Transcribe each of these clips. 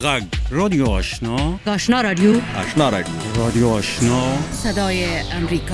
غږ رادیو آشنا، آشنا رادیو، آشنا رادیو، رادیو آشنا، صدای امریکا.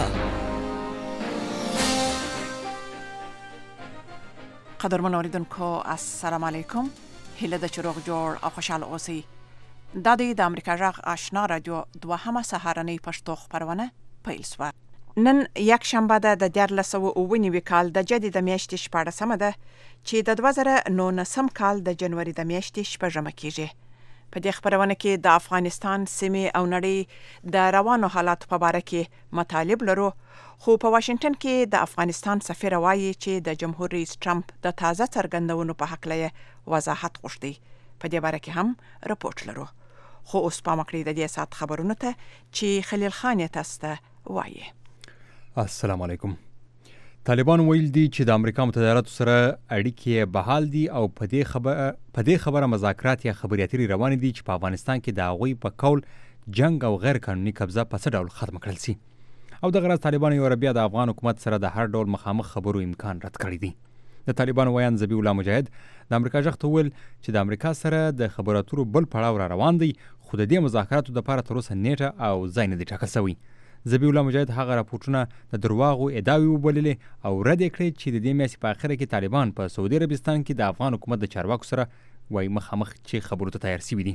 قدرمن اوریدونکو السلام علیکم. هیله د چروغ جوړ او خوشاله اوسئ. د امریکا غږ آشنا رادیو دوهمه سهارنۍ پښتو خبرونه پیل شوه. نن یک شنبه ده د 2019 کال د جدید میاشتې 14مه ده چې د 2019 کال د جنوري د میاشتې 6مه کېږي. په دې خبرونه کې د افغانستان سیمې او نړۍ د روانو حالاتو په اړه کې مطالب لرو، خو په واشنگټن کې د افغانستان سفیر وایي چې د جمهور رئیس ټرمپ د تازه څرګندونو په حق لې وضاحت غوښتي. په دې اړه کې هم رپورټ لرو. خو اوس پام وکړئ د دې سات خبرونو ته چې خلیل خان یې تاسو ته وایي. السلام علیکم. طالبان ویل دي چې د امریکا متحده سره اړیکې بحال دي او په دې خبره مذاکرات یا خبرې اترې روان دي چې په افغانستان کې د هغوی په قول جنگ او غیر قانوني قبضه په څه ډول ختم کړل شي. او د غرض طالبان یو بیا د افغان حکومت سره د هر ډول مخامخ خبرو امکان رد کړی دی. د طالبان ویان ذبیح الله مجاهد د امریکا ځخ ته ویل چې د امریکا سره د خبرو اترو بل پړاو را روان دی، خو د دې مذاکراتو لپاره تر اوسه نیټه او ځای نه دی ټاکل شوی. ذبیح الله مجاهد هغه راپورټونه د درواغو ادعاوې وبللې او رد یې کړې چې د دې میاشتې په اخره کې طالبان په سعودي عربستان کې د افغان حکومت د چارواکو سره وایي مخامخ چې خبرو ته تیار شوي دي.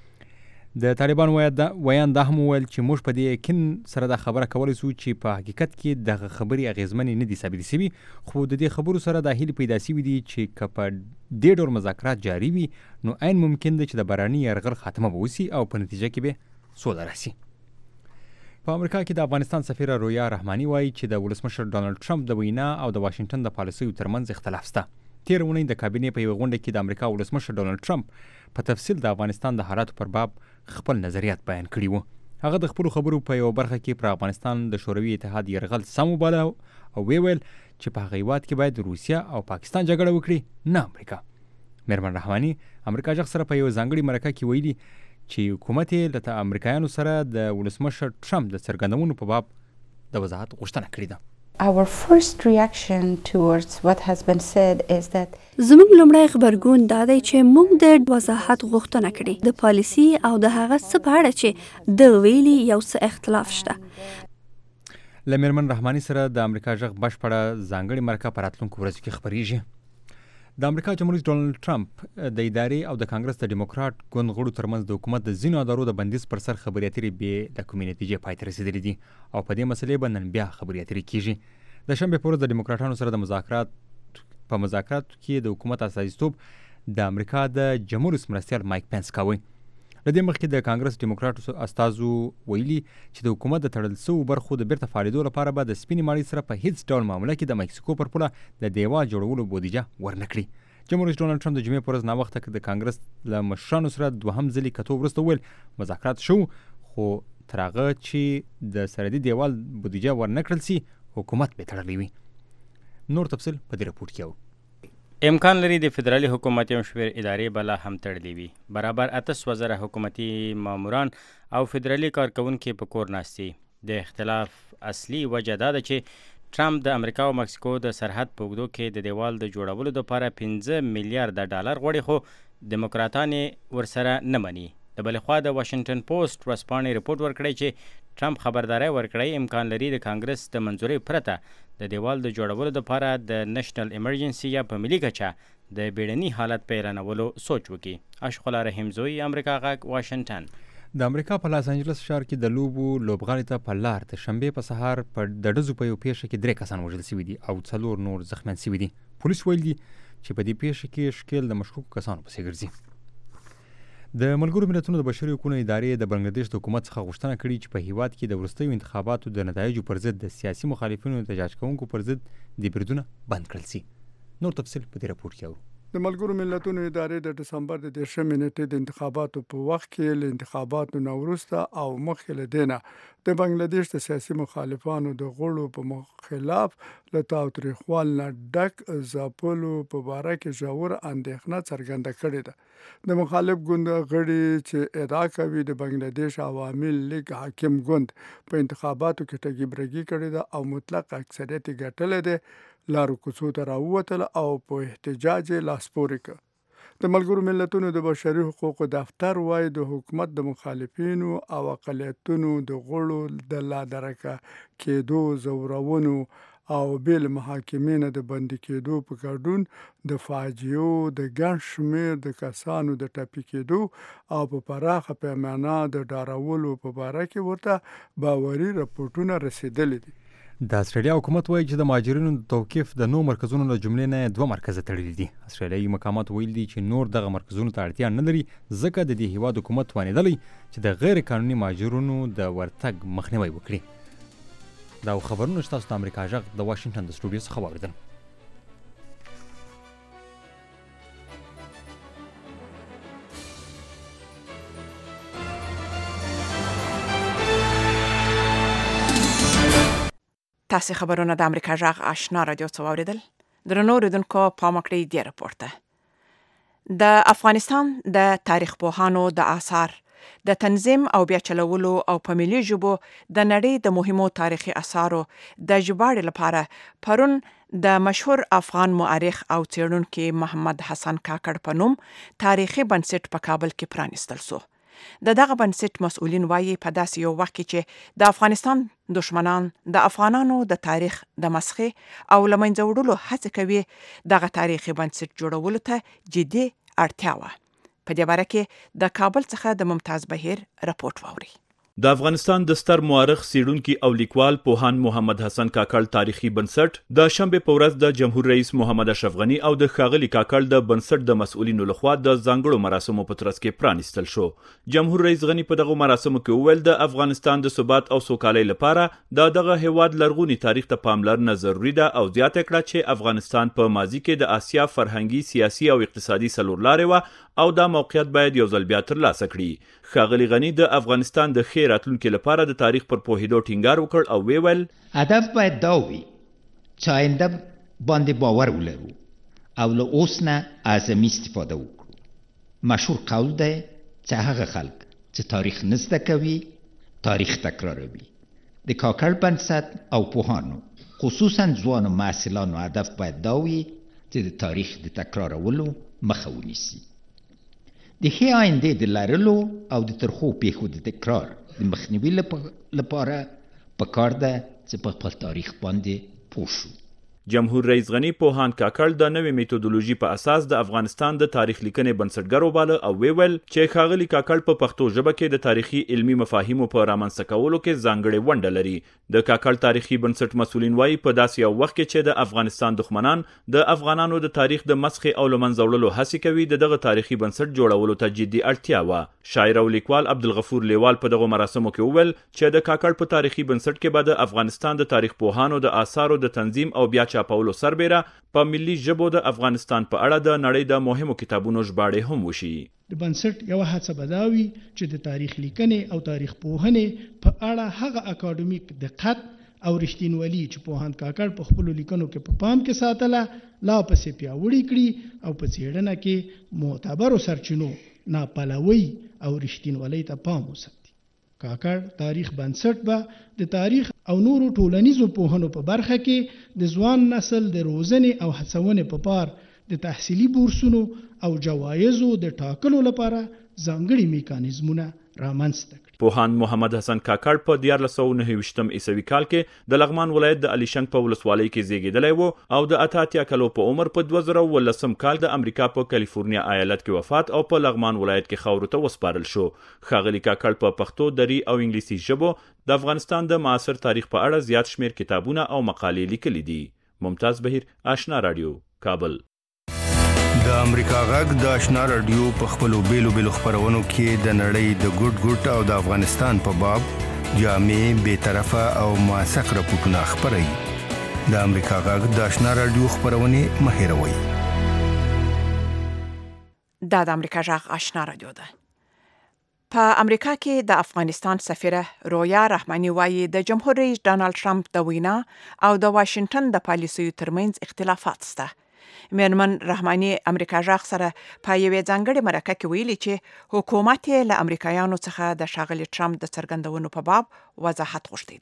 د طالبان ویان دا هم وویل چې موږ په دې یقین سره دا خبره کولی شو چې په حقیقت کې دغه خبرې اغېزمنې نه دي ثابتې شوي، خو د دې خبرو سره دا هیلې پیدا شوي دي چې که په دې ډول مذاکرات جاري وي نو عین ممکن دی چې د بهرني یرغل خاتمه به وشي او په نتیجه کې به سوله راشي. په امریکا کې د افغانستان سفیره رویا رحماني وایي چې د ولسمشر ډانلډ ټرمپ د وینا او د واشنگټن د پالیسیو ترمنځ اختلاف شته. تېره اونۍ د کابینې په یوه غونډه کې د امریکا ولسمشر ډانلډ ټرمپ په تفصیل د افغانستان د حالاتو پر باب خپل نظریات بیان کړي وو. هغه د خپلو خبرو په یوه برخه کې پر افغانستان د شوروي اتحاد یرغل سم وباله او ویل چې په هغه هېواد کې باید روسیه او پاکستان جګړه وکړي، نه امریکا. میرمن رحماني امریکا ځخ سره په یو ځانګړي مرکه کې ویلي چې حکومت یې له امریکایانو سره د ولسمشر ټرمپ د څرګندونو په باب د وضاحت غوښتنه کړې ده. Our first reaction towards what has been said is that زموږ لومړی غبرګون دا دی چې موږ د وضاحت غوښتنه کړې د پالیسي او د هغه څه په اړه چې د ویلي یو څه اختلاف شته. له میرمن رحماني سره د امریکا ږغ بشپړه ځانګړې مرکه په راتلونکو ورځو کې خپریږي. د امریکا جمهور رئیس ډانلډ ټرمپ د ادارې او د کانګرس د ډیموکرات ګوند غړو ترمنځ د حکومت د ځینو ادارو د بندیز پر سر خبرې اترې بې د کومې نتیجې پای ته رسېدلې دي او په دې مسلې به نن بیا خبرې اترې کېږي. د شنبې په ورځ د ډیموکراټانو سره د مذاکراتو کې د حکومت استازیتوب د امریکا د جمهور رئیس مرستیال مایک پینس کاوه. له دې مخکې د کانګرس ډیموکراټو استازو ویلي چې د حکومت د تړل شویو برخو د بیرته فعالېدو لپاره به د سپینې ماڼۍ سره په هیڅ ډول معامله کې د مکسیکو پر پوله د دیوال جوړولو بودیجه ورنه کړي. جمهور رئیس ډانلډ ټرمپ د جمعې په ورځ ناوخته د کانګرس له مشرانو سره دوهم ځلې کتو وروسته وویل مذاکرات شو، خو تر هغه چې د سرحدي دیوال بودیجه ورنه کړل شي حکومت به تړلی وي. نور تفصیل په دې رپورټ کې اورو. امکان لري د فدرالي حکومت یو شمېر ادارې بله هم تړلې وي. برابر 8,000 حکومتي ماموران او فدرالي کارکوونکي په کور ناست دي. د اختلاف اصلي وجه دا ده چې ټرمپ د امریکا او مکسیکو د سرحد په اوږدو کې د دیوال د جوړولو لپاره 15 میلیارډ ډالر غواړي، خو دیموکراتان یې ورسره نه مني. د بلې خوا د واشنګټن پوسټ ورځپاڼې رپورټ ورکړی چې ټرمپ خبرداری ورکړی امکان لري د کانګرس د منظورۍ پرته د دیوال د جوړولو لپاره د نېشنل ایمرجنسي یا په ملي کچه د بیړني حالت په اعلانولو سوچ وکړي. اشغلا رحیمزوی، امریکا غږ، واشنګټن. د امریکا په لاس انجلس ښار کې د لوبغالي ته په لار د شنبې په سهار د ډزو په یو پیښه کې 3 کسان وژل شوي دي او 4 نور زخمیان شوي دي. پولیس ویل دي چې په دې پیښه کې ښکېل د مشکوکو کسانو پسې ګرځي. د ملګرو ملتونو د بشري حقوقو ادارې د بنګلادیش د حکومت څخه غوښتنه کړې چې په هیواد کې د وروستیو انتخاباتو د نتایجو پر ضد د سیاسي مخالفینو د احتجاج کوونکو پر ضد د بریدونه بند کړل شي. نور تفصیل په دې رپورټ کې اورو. د ملګرو ملتونو ادارې د دسمبر د 10 نیټې د انتخاباتو په وخت کې له انتخاباتو نه وروسته او مخکې له دې نه د بنګلادیش د سیاسي مخالفانو د غړو په خلاف له تاوتریخوال نه ډک ځپلو په باره کې ژوره اندېښنه څرګنده کړې ده. د مخالف ګوند غړي چې ادعا کوي د بنګلادیش عوامي لیگ حاکم ګوند په انتخاباتو کې ټګي برګي کړې ده او مطلق اکثریت یې ګټلی دی، لارو کوڅو ته راووتل او په احتجاج لاس پورې کړ. د ملګرو ملتونو د بشري حقوقو دفتر وايي د حکومت د مخالفینو او اقلیتونو د غړو د لادرکه کېدو، زورونو او بیل محاکمې نه د بندي کېدو په ګډون د فاجعو د ګڼ شمېر د کسانو د ټپي کېدو او په پراخه پیمانه د ډارولو په باره کې ورته باوري رپورټونه رسېدلي دي. د استرالیا حکومت وایي چې د مهاجرینو د توقیف د نو مرکزونو له جملې نه 2 مرکزه تړلي دي. استرالیایي مقامات ویل دي چې نور دغه مرکزونو ته اړتیا نه لري ځکه د دې هیواد حکومت توانېدلی چې د غیر قانوني مهاجرونو د ورتګ مخنیوي وکړي. دا خبرونه چې تاسو د امریکا غږ د واشنګټن د سټوډیو څخه واوریدل. تاسو خبرونه د امریکا غږ آشنا رادیو څخه واوریدل. درنو اوریدونکو پام وکړئ د راپورته. د افغانستان د تاریخ پوهانو د آثار د تنظیم او بیا چلولو او په ملي ژبو د نړۍ د مهمو تاریخي آثارو د ژباړې لپاره پرون د مشهور افغان مؤرخ او څېړونکي محمد حسن کاکړ په نوم تاریخي بنسټ په کابل کې پرانیستل شو. دغه بنسټ مسؤلین وایي په داسې یو وخت کې چې د افغانستان دشمنان د افغانانو د تاریخ د مسخې او له منځه وړلو هڅه کوي، دغه تاریخي بنسټ جوړولو ته جدي اړتیا وه. په دې باره کې د کابل څخه د ممتاز بهیر راپورټ واوري. د افغانستان د ستر مورخ، څېړونکي او لیکوال پوهاند محمد حسن کاکړ تاریخي بنسټ د شنبې په ورځ د جمهور رئیس محمد اشرف غني او د ښاغلي کاکړ د بنسټ د مسؤلینو لخوا د ځانګړو مراسمو په ترڅ کې پرانیستل شو. جمهور رئیس غني په دغه مراسمو کې وویل د افغانستان د ثبات او سوکالۍ لپاره دغه هیواد لرغوني تاریخ ته پاملرنه ضروري ده او زیاته کړه چې افغانستان په ماضي کې د آسیا فرهنګي، سیاسي او اقتصادي څلورلارې وه او دا موقعیت باید یو ځل بیا ترلاسه کړي. ښاغلي غني د افغانستان د ښې راتلونکي لپاره د تاریخ پر پوهېدو ټینګار وکړ او ویل هدف باید دا وي چې آینده باندې باور ولرو او له اوس نه اعظمي استفاده وکړو. مشهور قول دی چې هغه خلک چې تاریخ نه زده کوي تاریخ تکراروي. د کاکړ بنسټ او پوهانو خصوصا ځوانو محصلانو هدف باید دا وي چې د تاریخ د تکرارولو مخه ونیسي. د ښې آینده د لرلو او د ترخو پیښو د تکرار د مخنیوي لپاره پکار ده چې په خپل تاریخ باندې پوه شو. جمهور رئیس غني پوهاند کاکړ د نوې میتودولوژي په اساس د افغانستان د تاریخ لیکنې بنسټګر وباله او ویل چې ښاغلي کاکړ په پښتو ژبه کې د تاریخي علمي مفاهیمو په رامنځته کولو کې ځانګړې ونډه لري. د کاکړ تاریخي بنسټ مسؤلین وایي په داسې یو وخت کې چې د افغانستان دښمنان د افغانانو د تاریخ د مسخې او له منځه وړلو هڅې کوي، دغه تاریخي بنسټ جوړولو ته جدي اړتیا وه. شاعر او لیکوال عبدالغفور لیوال په دغه مراسمو کې وویل چې د کاکړ په تاریخي بنسټ کې به د افغانستان د تاریخ پوهانو د آثارو د تنظیم او بیا چاپولو سربیره په ملي ژبو د افغانستان په اړه د نړۍ د مهمو کتابونو ژباړې هم وشي. د بنسټ یو هڅه بداوي چې د تاریخ لیکنې او تاریخ پوهنې په اړه هغه اکاډمیک دقت او رښتینولي چې پوهاند کاکړ په خپل لیکنو کې په پام کې ساتله لا پسې پیاوړي کړي او په څېړنه کې معتبرو سرچینو ناپلوي او رښتینولۍ ته پام وساتي. کاکړ تاریخ بنسټ به د تاریخ او نورو ټولنیزو پوهنو په برخه کې د ځوان نسل د روزنې او هڅونې په پار د تحصیلي بورسونو او جوایزو د ټاکلو لپاره ځانګړي میکانیزمونه رامنځته کړي. پوهاند محمد حسن کاکړ په 1929 عیسوي کال کې د لغمان ولایت د علیشنګ په ولسوالۍ کې زیږېدلی و او د 88 کالو په عمر په 2018 کال د امریکا په کالیفورنیا ایالت کې وفات او په لغمان ولایت کې خاورو ته وسپارل شو. ښاغلي کاکړ په پښتو، دري او انګلیسي ژبو د افغانستان د معاصر تاریخ په اړه زیات شمیر کتابونه او مقالې لیکلي دي. ممتاز بهیر، آشنا رادیو، کابل. د امریکا غږ د آشنا رادیو په خپلو بیلو خپرونو کې د نړۍ د ګوټ ګوټ او د افغانستان په باب جامع، بی‌طرفه او موثق راپورټونه خپروي. د امریکا غږ د آشنا رادیو خپرونې مه هېروئ. دا د امریکا غږ آشنا رادیو ده. په امریکا کې د افغانستان سفیره رویا رحماني وایي د جمهور رئیس ډانلډ ټرمپ د وینا او د واشنگټن د پالیسیو ترمنځ اختلافات شته. میرمن رحماني امریکا غږ سره په یوې ځانګړې مرکه کې ویلي چې حکومت یې له امریکایانو څخه د ښاغلي ټرمپ د څرګندونو په باب وضاحت غوښتی دی.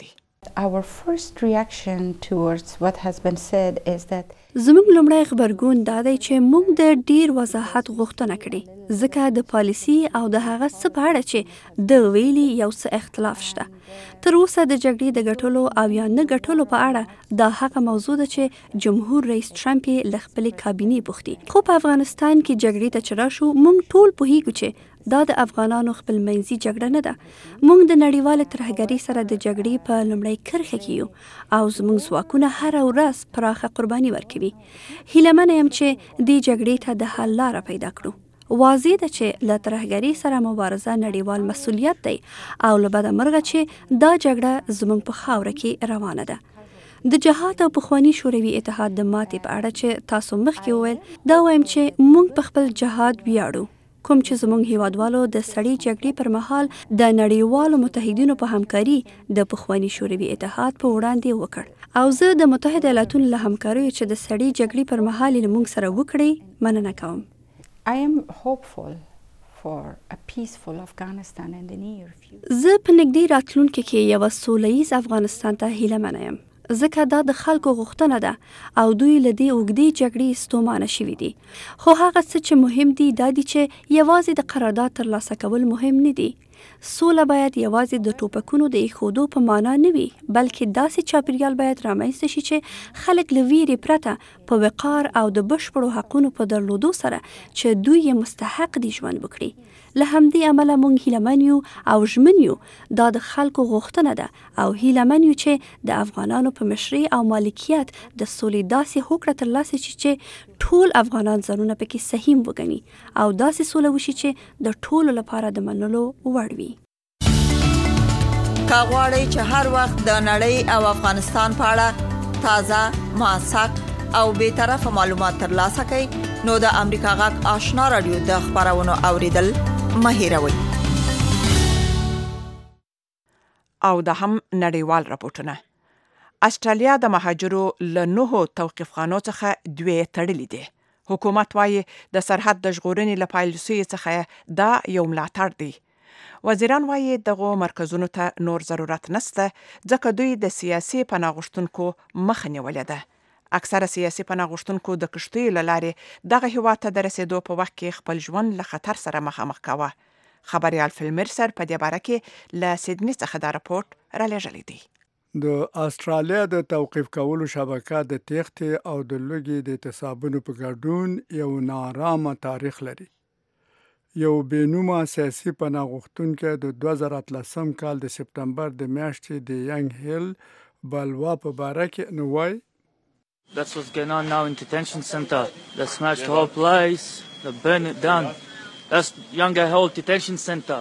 Our first reaction towards what has been said is that زموږ لومړی خبرګون دا دی چې موږ د ډیر وضاحت غوښتنه کړې ځکه د پالیسي او د هغه څه په اړه چې د ویلي یو څه اختلاف شته. تر اوسه د جګړې د ګټلو او یا نه ګټلو په اړه دا هغه موضوع ده چې جمهور رئیس ټرمپ یې له خپلې کابینې پوښتي. خو په افغانستان کې جګړې ته چې راشو موږ ټول پوهیږو چې دا د افغانانو خپلمنځي جګړه نه ده. موږ د نړیوالې ترهګرۍ سره د جګړې په لومړۍ کرښه کې یو او زموږ ځواکونه هره ورځ پراخه قرباني ورکوي. هیله منه یم چې دې جګړې ته د حل لاره پیدا کړو. واضح ده چې له ترهګرۍ سره مبارزه نړیوال مسؤلیت دی او له بده مرغه چې دا جګړه زموږ په خاوره کې روانه ده. د جهاد او پخواني شوروي اتحاد د ماتې په اړه چې تاسو مخکې وویل دا وایم چې موږ په خپل جهاد ویاړو کوم چې زموږ هیوادوالو د سړې جګړې پر مهال د نړیوالو متحدینو په همکاري د پخواني شوروي اتحاد په وړاندې وکړ او زه د متحده ایالاتونو له همکاریو چې د سړې جګړې پر مهال یې موږ سره وکړې مننه کوم. I am hopeful for a peaceful Afghanistan in the near future. زه په نږدې راتلونکي کې یو سوله ییز افغانستان ته هیله منه یم ځکه دا د خلکو غوښتنه ده او دوی له دې اوږدې جګړې ستومانه شوي دي. خو هغه څه چې مهم دي دا دي چې یوازې د قرارداد ترلاسه کول مهم نه دي. سوله باید یوازې د ټوپکونو د ایښودو په معنا نه وي بلکې داسې چاپیریال باید رامنځته شي چې خلک له ویرې پرته په وقار او د بشپړو حقونو په درلودو سره چې دوی یې مستحق دي ژوند وکړي. له همدې امله موږ هیلهمن یو او ژمن یو دا د خلکو غوښتنه ده او هیلهمن یو چې د افغانانو په مشرۍ او مالکیت د سولې داسې هوکړه ترلاسه شي چې ټول افغانان ځانونه پکې سهیم وګڼي او داسې سوله وشي چې د ټولو لپاره د منلو وړ وي. که غواړئ چې هر وخت د نړۍ او افغانستان په اړه تازه موثق او بی‌طرفه معلومات ترلاسه کړئ نو د امریکا غږ آشنا رادیو د خبرونو اوریدل مه هېروئ. او د هم نړیوال راپورټونه. استرالیا د مهاجرو له 9 توقيفخانو څخه 2 تړلې دي. حکومت وايي د سرحد د ژغورنې له پالیسۍ څخه دا یو ملاتړ دی. وزیران وايي دغه مرکزونو ته نور ضرورت نشته ځکه دوی د سیاسي پناه غوښتونکو مخه نیولې ده. اکثره سیاسي پناه غوښتونکو د کشتۍ له لارې دغه هیواد ته د رسیدو په وخت کې خپل ژوند له خطر سره مخامخ کاوه. خبريال فلمرسر په دې باره کې له سیدنی څخه دا راپورټ را لېږلی دی. د استرالیا د توقيف کولو شبکه د تېښتې او د لوږې د اعتصابونو په ګډون یو نارامه تاریخ لري. یو بېنومه سیاسي پناه غوښتونکی د 2013 کال د سپتمبر د میاشتې د ینګ هیل بلوا په باره کې نو وایي That's what's going on now in detention center. They smashed the whole place. They burned it down. That's Younger Hill detention center.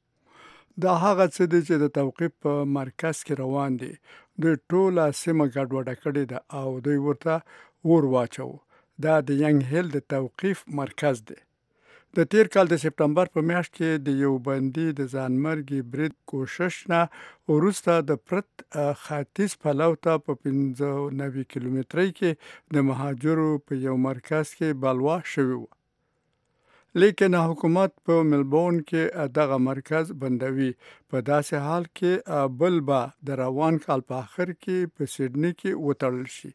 دا هغه څه دي چې د توقيف په مرکز کې روان دي. دوی ټوله سیمه ګډوډه کړې ده او دوی ورته اور واچو. دا د ینګ هیل د توقيف مرکز دی. د تیر کال د سپتمبر په میاشت کې د یو بندي د ځانمرګي برید کوشش نه وروسته د پرت ختیځ پلو ته په 95 کیلومترۍ کې د مهاجرو په یو مرکز کې بلوا شوی و. لیکن حکومت په ملبورن کې دغه مرکز بندوي. په داسې حال کې بل به د روان کال په آخر کې په سیدنی کې وتړل شي.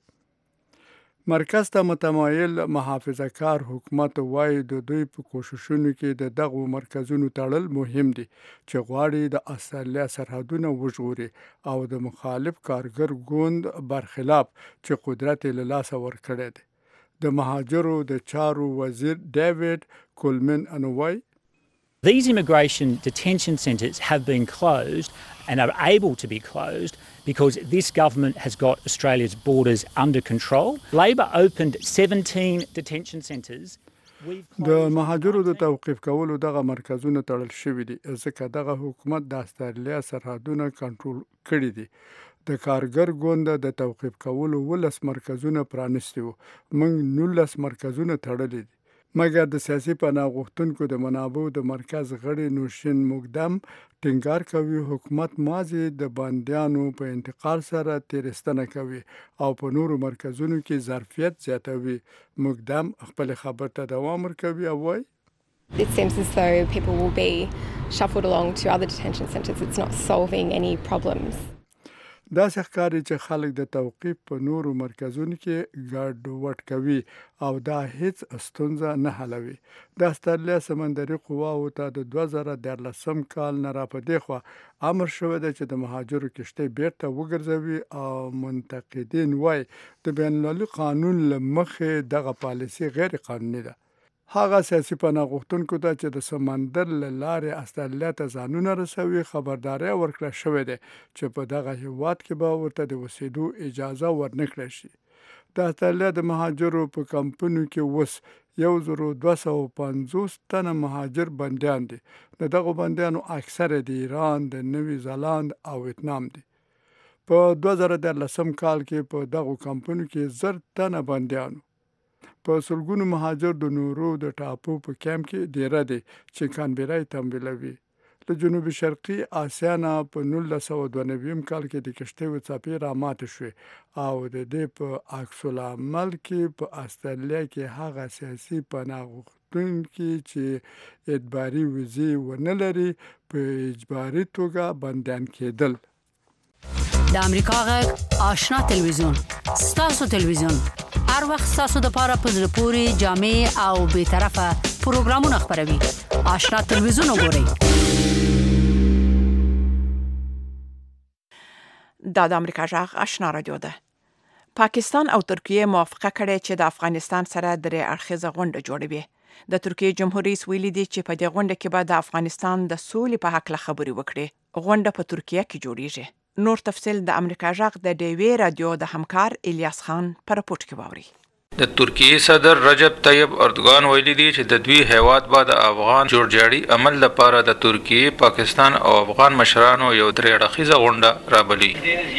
مرکز ته متمایل محافظه کار حکومت وايي د دوی په کوششونو کې د دغه مرکزونو تړل مهم دي چې غواړي د استرالیا سرحدونه وژغوري او د مخالف کارګر ګوند برخلاف چې قدرت له لاسه ورکړی دی. د مهاجرو د چارو وزیر ډیوډ کولمن انوای These immigration detention centres have been closed and are able to be closed because this government has got Australia's borders under control. Labor opened 17 detention centres. د مهاجرو د توقيف کولو دغه مرکزونه تړل شوي دي ځکه دغه حکومت د استرالیا سرحدونه کنټرول کړي دي. د کارګر ګوند د توقيف کولو 12 مرکزونه پرانیستي وو. موږ 19 مرکزونه تړلي دي. مګر د سیاسي پناه غوښتونکو د منابعو د مرکز غړي نوشین مقدم ټینګار کوي حکومت ماضي د باندیانو په انتقال سره تیرستنه کوي او په نورو مرکزونو کې ظرفیت زیاتوي. مقدم خپل خبر ته دوام ورکوي او وایي It seems as though people will be shuffled along to other detention centres. It's not solving any problems. داسې ښکاري چې خلک د توقیف په نورو مرکزونو کې ګډوډ کوي او دا هیڅ ستونزه نه حلوي. د استرالیا سمندري قواو ته د 2013 کال نه را په دې خوا امر شوی دی چې د مهاجرو کشتۍ بیرته وګرځوي او منتقدین وایي د بین المللي قانون له مخې دغه پالیسي غیر قانوني ده. هغه سیاسي پناه غوښتونکو ته چې د سمندر له لارې استرالیا ته ځانونه رسوي خبرداری ورکړل شوې ده چې په دغه هیواد کې به ورته د اوسېدو اجازه ورنکړل شي. د استرالیا د مهاجرو په کمپونو کې اوس 1250 تنه مهاجر بندیان دي. د دغو بندیانو اکثره د ایران، د نوی زیلاند او ویتنام دي. په 2013 کال کې په دغو کمپونو کې 1000 تنه بندیانو. په سلګونو مهاجر د نورو د ټاپو په کیمپ کې ډیره دي چې کانبرا یې تمویلوي. له جنوبي شرقي اسیا نه په 1992 کال کې د کشتیو څپې راماتې شوې او د دې په عکس العمل کې په استرالیا کې هغه سیاسي پناه غوښتونکي چې اجباري ویزې ونه لري په اجباري توګه بندیان کېدل. د امریکا غږ آشنا تلویزیون ستاسو تلویزیون هر وخت ستاسو د پاره په زړه پورې جامع او به طرفه پروګرامونه خبروي. آشنا تلویزیون وګورئ. دا د امریکا غږ آشنا رادیو ده. پاکستان او ترکیه موافقه کړې چې د افغانستان سره درې اړخیزه غونډه جوړوي. د ترکیه جمهور رئیس ویلي دی چې په دې غونډه کې به د افغانستان د سولې په حق له خبرې وکړي. غونډه په ترکیه کې جوړیږي. نور تفصیل د امریکا غږ د ډیوی رادیو د همکار الیاس خان پر راپورټ کې واوري. د ترکیه صدر رجب طیب اردوغان ویلي دی چې د دوی هیواد به د افغان جوړجاړي عمل لپاره د ترکیه، پاکستان او افغان مشرانو یو درې اړخیزه غونډه رابلي.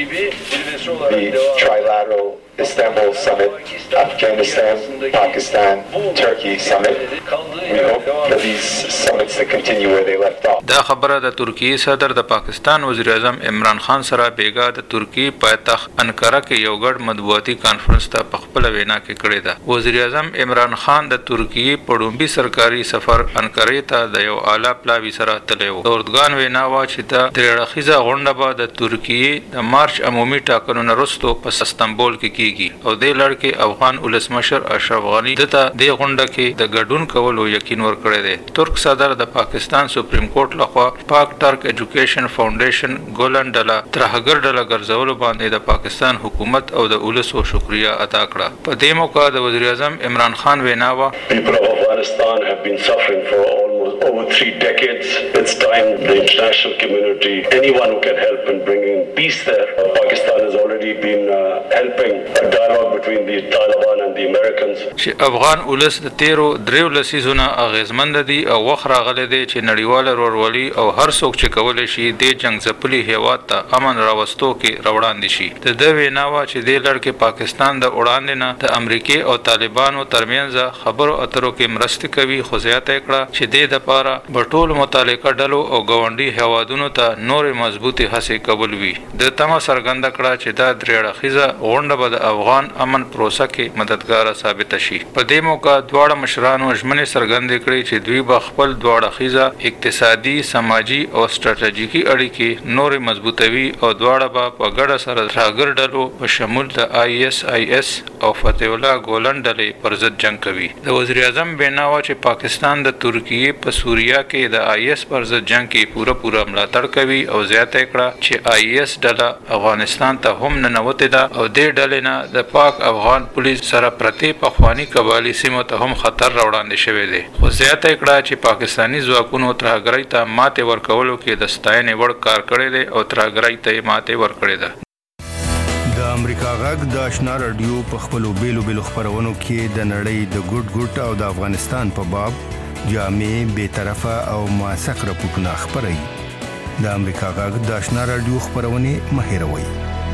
Istanbul Summit, Afghanistan, Pakistan, Turkey Summit. We hope that these summits that continue where they left off. دا خبره د ترکیه صدر د پاکستان وزیر اعظم عمران خان سره بیګا د ترکیه پایتخت انقره کې یو ګډ مطبوعاتي کانفرنس ته په خپل وینا کې کړې ده. وزیر اعظم عمران خان د ترکیه په ډومبي سرکاري سفر انقره ته د یو اعلی پلاوي سره تللی و. اردوغان وینا وا چې د درې اړخیزه غونډه به د ترکیه د مارچ عمومي ټاکنو وروسته په استانبول کې او د لړکې افغان ولسمشر اشرف غنی دته د غونډه کې د ګډون کولو یقین ورکړی دی. ترک صدر د پاکستان سپریم کورټ لخوا پاک ټرک ایجوکیشن فاونډیشن ګولن ډله ترهګر ډله ګرځولو باندې د پاکستان حکومت او د ولسو شکریا ادا کړه. په دې موقع د وزیر اعظم عمران خان وینا وا Afghanistan have been suffering for almost over 3 decades. It's time the international community, anyone who can help in bringing peace there. Pakistan has already been helping a dialogue between the Taliban and the Americans. چې افغان ولس د تیرو دریو لسیزونه اغیزمند دي او وخت راغلی دی چې نړیواله ورورولي او هر څوک چې کولی شي د جنگ ځپلي هیواد ته امن راوستو کې روړاندې شي. د دې وینا وا چې د لړکې پاکستان د وړاندې نه د امریکای او طالبانو ترمنځ خبرو اترو کې مرسته کوي، خو زیاته کړه چې د لپاره بټول متعلقه ډلو او ګاونډي هیوادونو ته نور مضبوطی هڅې کول وي. د تمه څرګنده کړه چې دا درې اړخیزه غونډه به د افغان امن پروسه کې مددګار ثابت شي. په دې موقع دواړه مشرانو ژمنې څرګندې کړې چې دوی به خپل دواړه خیزه اقتصادي، سماجي او ستراتیژیکي اړیکې نور مضبوطوي او دواړه به په ګډه سره راګر ډلو په شمول د ISIS او فتح الله ګولن ډلې پر ضد جنگ کوي. د وزیر اعظم بیناوا چې پاکستان د ترکیه په سوریا کې د IS پر ضد جنگ کې پوره ملاتړ کوي او زیاته کړه چې IS ډله افغانستان ته هم ننوتې ده او دې ډلې نه د پاک افغان پولیس سره پرتی پخوانی قبایلی سیمو ته هم خطر راوړاندې شوی دی. خو زیاته کړه چې پاکستانی ځواکونو ترهګرۍ ته ماته ورکولو کې د ستاینې وړ کار کړی دی او ترهګرۍ ته ماته ورکړې ده. د امریکا غږ د آشنا رادیو په خپلو بیلو خبرونو کې د نړۍ د ګډ او د افغانستان په باب جامع، بے طرفه او موثق راپورټونه خبروي. د امریکا غږ د آشنا رادیو خبرونه مهیروي.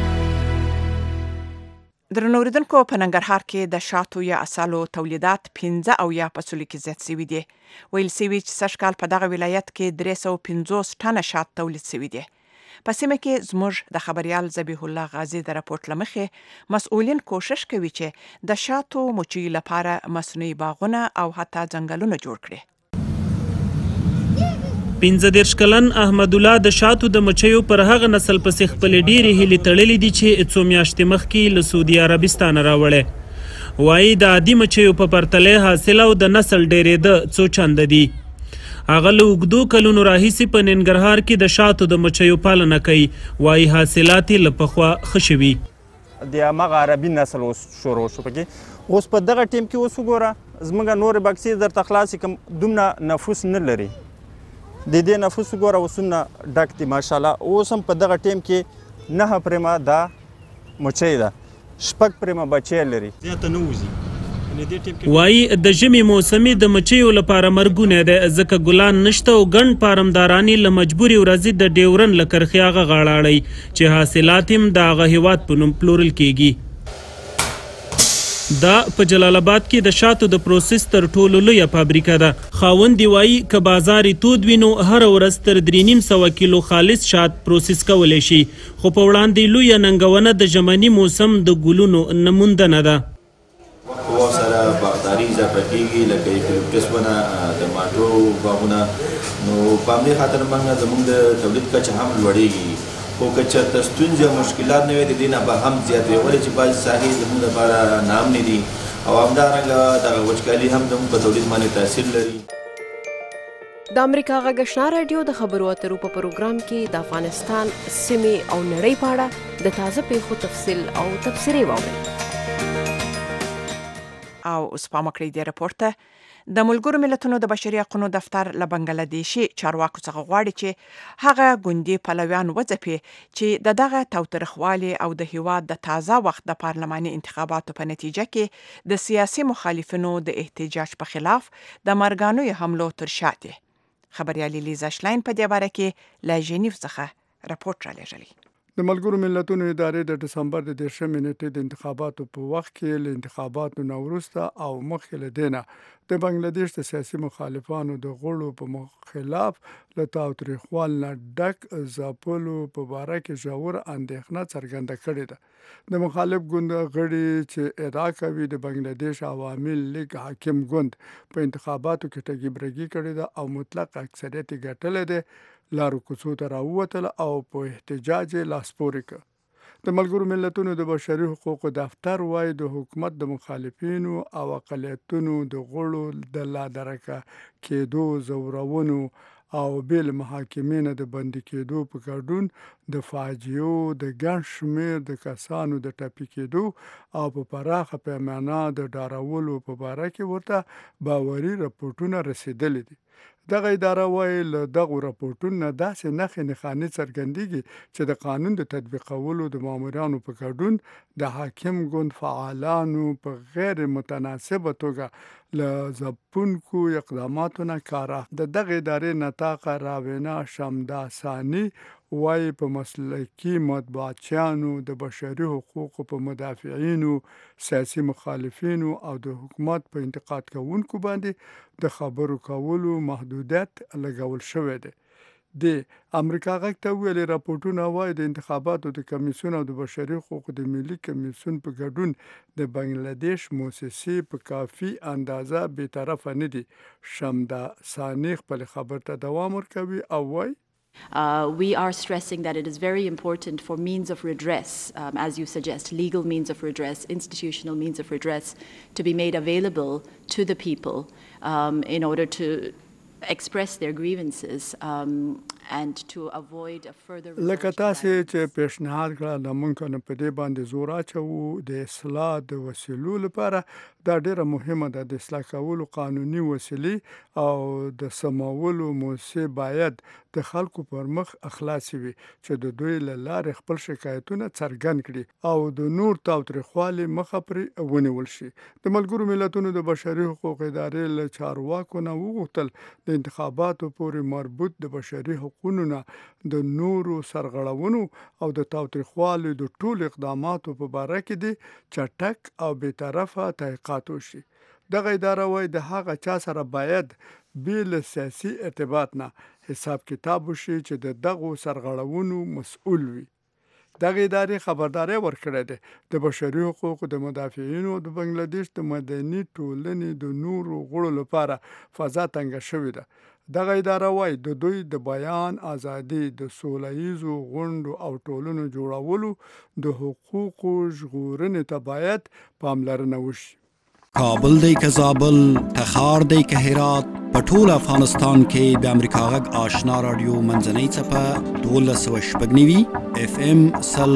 درنوریدونکو په ننګرهار کې د شاتو یا اصالو تولیدات 15 او یا پسولي کې زیات شوي دي. ویل شوي چې سږ کال په دغه ولایت کې 350 ټنه شات تولید شوي دي. په سیمه کې زموږ د خبريال ذبیح الله غازی د راپورټ لمخې مسؤلین کوشش کوي چې د شاتو مچۍ لپاره مصنوعي باغونه او حتی ځنګلونه جوړ کړي. 15 کلن احمد الله د شاتو د مچیو پر هغه نسل پسې خپلې ډېرې هیلې تړلې دي چې څو میاشتې مخکې له سعودي عربستانه راوړی. وایي د عادي مچیو په پرتله حاصل او د نسل ډېرېده څو چنده دي. هغه له اوږدو کلونو راهیسې په ننګرهار کې د شاتو د مچیو پالنه کوي. وایي حاصلات یې له پخوا ښه شوي. د همغه عربي نسل اوس شروع شو پکې. اوس په دغه ټیم کې اوس وګوره زموږ نورې بکسې درته خلاصې کړم دومره نفوس نه لري. د دې نفوس وګوره اوسونه ډک دي ماشاءالله. اوس هم په دغه ټیم کې 9 پرېمه دا مچۍ ده 6 پرېمه بچی لري. زیاته نه وځي. وایي د ژمي موسمي د مچیو لپاره مرګونه ده ځکه ګلان نشته او ګڼ پارمدارانې له مجبوري ورځې د ډیورن له کرښې هغه غاړاړئ چې حاصلات هم د هغه هیواد په نوم پلورل کیږي. دا په جلال آباد کې د شاتو د پروسس تر ټولو لویه فابریکه ده. خاوند یې وایي که بازار یې تود وي نو هره ورځ تر 350 کیلو خالص شات پروسس کولی شي. خو په وړاندې لویه ننګونه د ژمني موسم د ګلونو نه موندنه ده. وخت سره باغداري اضافه کېږي لکه ایکلیپټس ونه د مالټو باغونه نو په همدې خاطر موږ زموږ د تولید کچه هم لوړېږي. خو که چېرته ستونزې او مشکلات نه وي د دې نه به هم زیات وي ولې چې بعضې ساحې زموږ لپاره ناامنې دي او همدارنګه دغه وچکالي هم زموږ په تولید باندې تاثیر لري. د امریکا غږ آشنا راډیو د خبرو اترو په پروګرام کې د افغانستان سیمې او نړۍ په اړه د تازه پیښو تفصیل او تبصرې واورئ. او اوس پام وکړئ دې راپور ته. د ملګرو ملتونو د بشري حقوقو دفتر له بنګلادیشي چارواکو څخه غواړي چې هغه ګوندي پلویان وځپي چې دغه تاوتریخوالي او د هیواد د تازه وخت د پارلماني انتخاباتو په نتیجه کې د سیاسي مخالفینو د احتجاج په خلاف د مرګانو حملو تر شا دي. خبريالي لیزا شلاین په دې باره کې له ژنیو څخه راپورټ را لېږلی. د ملګرو ملتونو ادارې د دسمبر د 13 نیټې د انتخاباتو په وخت کې له انتخاباتو نه وروسته او مخکې له دې نه د بنگلاديش د سیاسي مخالفانو د غړو په خلاف له تاوتریخوال نه ډک ځپلو په باره کې ژوره اندېښنه څرګنده کړې ده. د مخالف ګوند غړي چې ادعا کوي د بنگلاديش عوامي لیگ حاکم ګوند په انتخاباتو کې ټګي برګي کړې ده او مطلق اکثریت یې ګټلې ده لارو کوڅو ته راووتل او په احتجاج لاس پورې کړ. د ملګرو ملتونو د بشري حقوقو دفتر وایي د حکومت د مخالفینو او اقلیتونو د غړو د لا درکه کېدو زورونو او بیل محاکمې نه د بندي کېدو په ګډون د فاجعو د ګڼ شمېر د کسانو د ټپي کېدو او په پراخه پیمانه د ډارولو په باره کې ورته باوري راپورټونه رسېدلي دي. دغه اداره وایي له دغو راپورټونو داسې نښې نښانې څرګندېږي چې د قانون د تطبیقولو د مامورانو په ګډون د حاکم ګوند فعالانو په غیر متناسبه توګه له ځپونکو اقداماتو نه کار اخلي. د دغه ادارې نطاقه راوینا شمداساني وایي په مسلکي مطبوعاتچیانو د بشري حقوقو په مدافعینو سیاسي مخالفینو او د حکومت په انتقاد کوونکو باندې د خبرو کولو محدودیت لګول شوی دی. د امریکا غږ ته ویلي راپورټونه وایي د انتخاباتو د کمیسیون او د بشري حقوقو د ملي کمیسیون په ګډون د بنگلاديش موسسې په کافي اندازه بیطرفه نه دي. شمداساني خپل خبر ته دوام ورکوي او وایي we are stressing that it is very important for means of redress, as you suggest, legal means of redress, institutional means of redress, to be made available to the people in order to express their grievances and to avoid a further لکه تاسې چې پیشنهاد کړه د مونږ نه په دې باندې زور اچوو د اصلاح د وسیلو لپاره دا ډیره مهمه ده. د اصلاح کولو قانوني وسیلې او د سمولو موسسې باید د خلکو پر مخ اخلاصي وي چې د دوی له لارې خپل شکایتونه څرګند کړي او د نور تاوتریخوالي مخه پرې ونیول شي. د ملګرو ملتونو د بشري حقوقو ادارې له چارواکو نه وغوښتل د انتخاباتو پورې مربوط د بشري حقوقو د نورو سرغړونو او د تاوتریخوالي د ټولو اقداماتو په باره کې دي چټک او بیطرفه تحقیقات وشي. دغه اداره وایي د هغه چا سره باید بې له سیاسي ارتباط نه حساب کتاب وشي چې د دغو سرغړونو مسؤل وي. دغه ادارې خبرداری ورکړې ده د بشري حقوقو د مدافعینو د بنگلاديش د مدني ټولنې د نورو غړو لپاره فضا تنګه شوې ده. دغه اداره وايي د دوی د بیان ازادي د سولهییزو غونډو او ټولنو جوړولو د حقوقو ژغورنې ته باید پاملرنه وشي. کابل دی که زابل، تخار دی که هرات، په ټول افغانستان کې د امریکا غږ آشنا رادیو منځنۍ څپه 1290 FM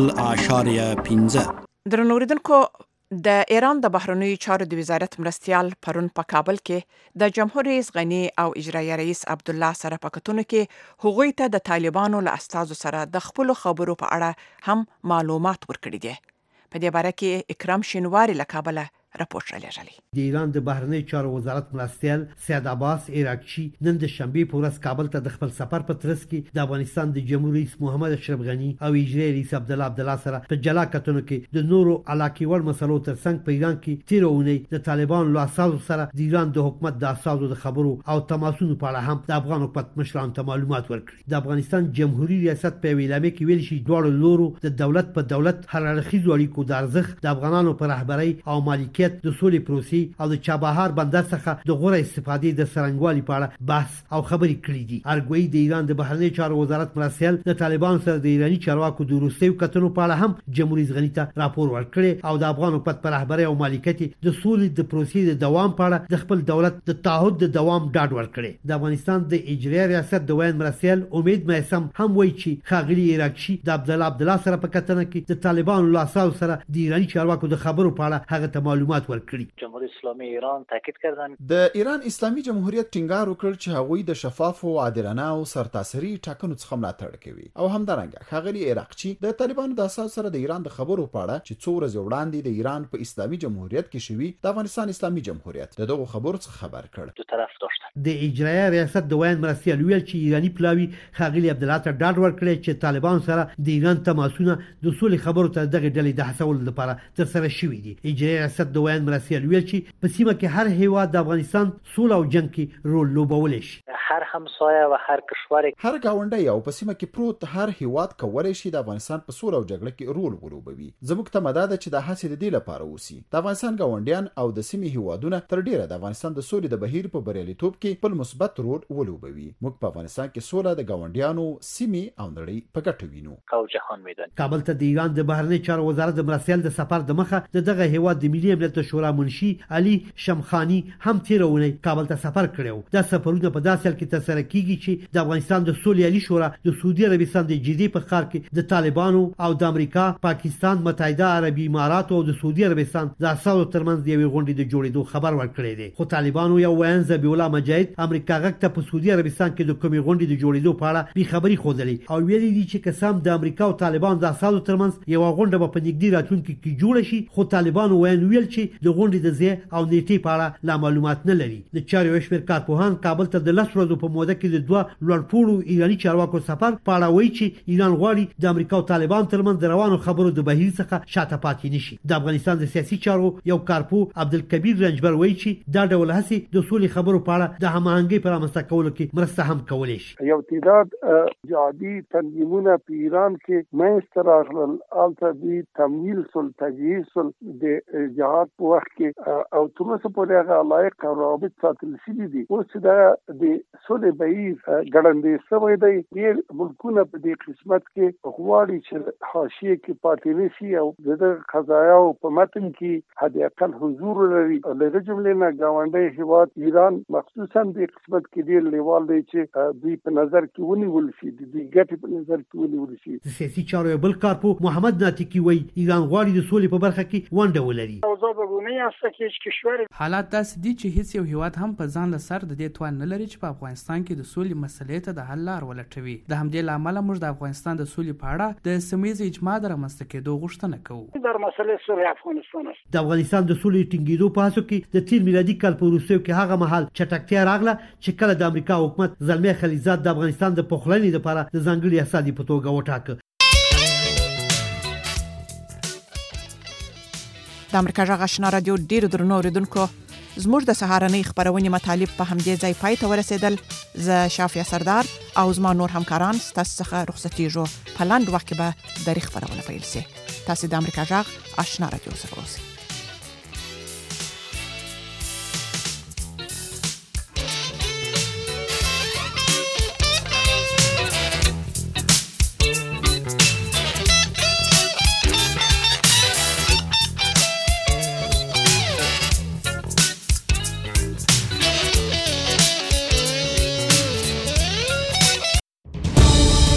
100.15. درنو اوریدونکو، د ایران د بهرنیو چارو د وزارت مرستیال پرون په کابل کې د جمهور رئیس غنی او اجرایي رئیس عبدالله سره په کتنو کې هغوی ته د طالبانو له استازو سره د خپل خبرو په اړه هم معلومات ورکړي دي. په دې باره کې اکرام شینواری له کابل راپورټ رالیږلی. د ایران د بهرنیو چارو وزارت مرستیال سید عباس عراقچی نن د شنبه په ورځ کابل ته د خپل سفر په ترڅ کې د افغانستان د جمهور رئیس محمد اشرف غنی او اجرایي رئیس عبدالله سره په جلا کتنو کې د نورو علاقې وړ مسلو ترڅنګ په ایران کې تیر اونۍ د طالبانو له اساسو سره د ایران د حکومت د اساسو د خبرو او تماسونو په اړه هم د افغان حکومت مشرانو ته معلومات ورکړي. د افغانستان جمهوریت ریاست په ویلامه کې ویل شي دواړو لورو د دولت په دولت هر اړخیزو اړیکو د ارزښت د افغانانو پر رهبرۍ او مالکیت د سولې پروسې او د چابهار بندر څخه د غوره استفادې د سرنګوالي په اړه بحث او خبرې کړې دي. ارګوي د ایران د بهرنیو چارو وزارت مرستیال د طالبانو سره د ایراني چارواکو د وروستیو کتنو په اړه هم جمهور رئیس غني ته راپور ورکړی او د افغان حکومت پر رهبرۍ او مالکیت د سولې د پروسې د دوام په اړه د خپل دولت د تعهد د دوام ډاډ ورکړی. د افغانستان د اجرایي ریاست د وین مرستیال امید مېسم هم وایي چې ښاغلي عراقچی د عبدالله سره په کتنه کې د طالبانو له اساسو سره د ایراني چارواکو د خبرو په اړه هغه ته معلومات ورکړي. جمهوری اسلامی ایران تاکید کردن د ایران اسلامي جمهوریت ټینګار وکړ چې هغوی د شفاف او عادلانه او سرتاسري ټاکنو څخه ملاتړ کوي او همدارنګه ښاغلي عراقچی د طالبانو د اساس سره د ایران د خبرو په اړه چې څو ورځې وړاندې د ایران په اسلامي جمهوریت کې شوي د افغانستان اسلامي جمهوریت دغه خبرو څخه خبر کړ. دو طرف داشتن د اجرایي ریاست د وین مرستیال ویل چې ایرانی پلاوی ښاغلي عبدالله ته ډاډ ورکړی چې طالبان سره د ایران تماسونه د سولې خبرو ته دغه ډلې د هڅولو لپاره ترسره شوي دي. اجرایي ریاست د وین مرستیال ویل چې په سیمه کې هر هیواد د افغانستان سوله او جنگ کې رول لوبولی شي. هر همسایه و هر کشور هر گاونډی او په سیمه کې پروت هر هیواد کولای شي د افغانستان په سوله او جګړه کې رول ولوبوي. زموږ ته مدد چې د هڅې د دې لپاره وسی د افغانستان گاونډیان او د سیمې هیوادونه تر ډیره د افغانستان د سولې د بهیر په بریالیتوب کې خپل مثبت رول ولوبوي. موږ په افغانستان کې سوله د گاونډیانو سیمې او نړۍ په ګټه وینو. او جهان میدان کابل ته د ایران د بهرنیو چارو وزارت د مرستیال د سفر د مخه دغه هیواد د ملي امنیت شورا منشي علي شمخانی هم تیرونه کابل ته سفر کړو. دا سفرونه په داسې حال کې ترسره کیږي چې د افغانستان د سولې علي شورا د سعودي عربستان د جدي په ښار کې د طالبانو او د امریکا، پاکستان، متحده عربي امارات او د سعودي عربستان د اساسو ترمنځ د یوې غونډې د جوړېدو خبر ورکړی دی. خو طالبانو یو وین ذبیح الله مجاهد امریکا غږ ته په سعودي عربستان کې د کومې غونډې د جوړېدو په اړه بې خبري ښودلې او ویلي دي چې قسم د امریکا او طالبانو د اساسو ترمنځ یو غونډه په نږدې راتلونکي کې جوړه شي. خو طالبانو ویل چې د غونډې د ځای او نیټې په اړه لا معلومات نه لري. د چارو شمېر کارپوهان کابل ته د 10 ورځې په موده کې د دوه لوړپوړو ایراني چارواکو سفر په اړه وایي چې ایران غواړي د امریکا او طالبان ترمنځ د روانو خبرو د بهیر څخه شاته پاتې نشي. د افغانستان د سیاسي چارو یو کارپو عبدالکبیر رنجبر وایي چې دا ډول هڅې د سولې خبرو په اړه د هماهنګۍ پر رامنځته کولو کې مرسته هم کولی شي. یو تعداد جهادي تنظیمونه په ایران کې منځته راغلل، هلته دوی تمویل سول، تجهیز سول، د جهاد په وخت کې او تر اوسه پورې هغه علایق او روابط ساتل شوي دي. اوس دا د سولې بهیر ګړندی شوی دی. ډېر ملکونه په دې قسمت کې غواړي چې حاشیې کې پاتې نه شي او د قضایاو په متن کې حد اقل حضور ولري. له دې جملې نه ګاونډی هیواد ایران مخصوصا دې قسمت کې ډېر لیوال دی چې دوی په نظر کې ونیول شي، د دوی ګټې په نظر کې ونیول شي. د سیاسي چارو یو بل کارپو محمد ناتیکي وایي ایران غواړي د سولې په برخه کې ونډه ولري. حالات داسې دي چې هیڅ یو هیواد هم په ځان له سر د دې توان نه لري چې په افغانستان کې د سولې مسلې ته د حل لار ولټوي. د همدې له امله موږ د افغانستان د سولې په اړه د سیمه‌ییز اجماع د رامنځته کېدو غوښتنه کوو. در مسلې سولې افغانستان است. د افغانستان د سولې ټینګېدو په هڅو کې د تیر میلادي کال په وروستیو کې هغه مهال چټکتیا راغله چې کله د امریکا حکومت زلمی خلیزاد د افغانستان د پخلنې لپاره د ځانګړي استازي په توګه وټاکه. د امریکا غږ آشنا رادیو ډیرو درنو اوریدونکو، زموږ د سهارنۍ خبرونې مطالب په همدې ځای پای ته ورسېدل. زه شافیا سردار او زما نور همکاران ستاسو څخه رخصتېږو. په لاندې وخت کې به د خبرونه پیل شي. تاسو د امریکا غږ آشنا رادیو سره اوسئ.